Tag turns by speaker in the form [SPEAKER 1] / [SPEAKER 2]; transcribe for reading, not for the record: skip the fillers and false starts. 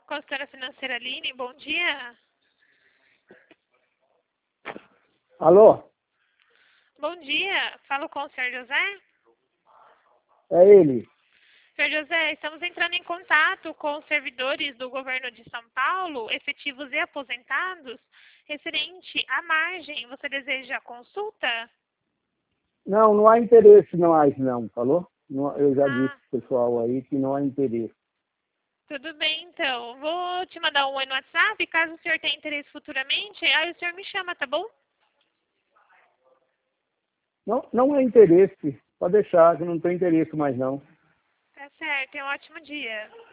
[SPEAKER 1] Consultora Financeira Aline, bom dia.
[SPEAKER 2] Alô?
[SPEAKER 1] Bom dia, falo com o senhor José.
[SPEAKER 2] É ele.
[SPEAKER 1] Senhor José, estamos entrando em contato com os servidores do governo de São Paulo, efetivos e aposentados, referente à margem. Você deseja consulta?
[SPEAKER 2] Não, não há interesse mais não, falou? Eu já disse
[SPEAKER 1] Ah,
[SPEAKER 2] pro pessoal aí que não há interesse.
[SPEAKER 1] tudo bem, então. Vou te mandar um oi no WhatsApp, caso o senhor tenha interesse futuramente, aí o senhor me chama, tá bom?
[SPEAKER 2] Não há interesse. Pode deixar, que não tem interesse mais não.
[SPEAKER 1] Tá certo, tenha um ótimo dia.